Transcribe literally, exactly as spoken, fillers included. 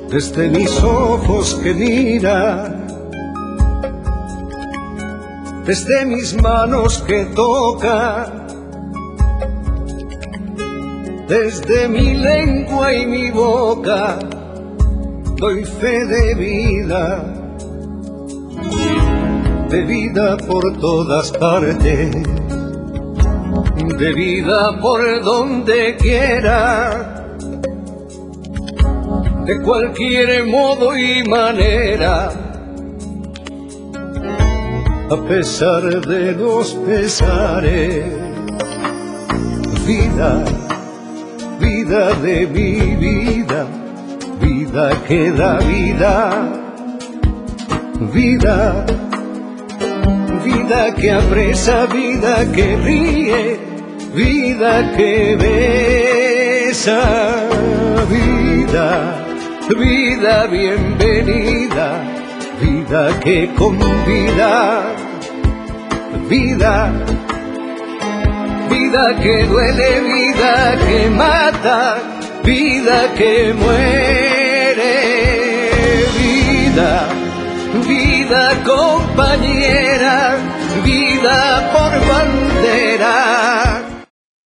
desde mis ojos que mira, desde mis manos que toca, desde mi lengua y mi boca, doy fe de vida, de vida por todas partes, de vida por donde quiera, de cualquier modo y manera, a pesar de los pesares. Vida, vida de mi vida, vida que da vida, vida, vida que abreza, vida que ríe, vida que besa, vida, vida bienvenida, vida que convida, vida, vida que duele, vida que mata, vida que muere, vida, vida compañera, vida por bandera.